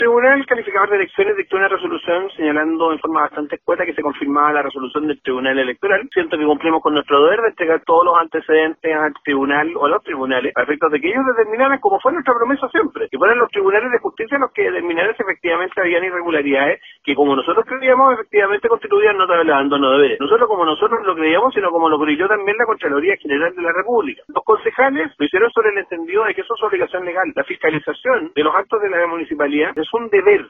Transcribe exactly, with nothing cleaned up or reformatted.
El Tribunal Calificador de Elecciones dictó una resolución señalando en forma bastante escueta que se confirmaba la resolución del Tribunal Electoral. Siento que cumplimos con nuestro deber de entregar todos los antecedentes al tribunal o a los tribunales, a efectos de que ellos determinaran, como fue nuestra promesa siempre, que fueran los tribunales de justicia los que determinaran si efectivamente habían irregularidades que, como nosotros creíamos, efectivamente constituían nota de abandono de deberes. Nosotros como nosotros lo creíamos, sino como lo creyó también la Contraloría General de la República. Los concejales lo hicieron sobre el entendido de que eso es obligación legal. La fiscalización de los actos de la municipalidad es un deber.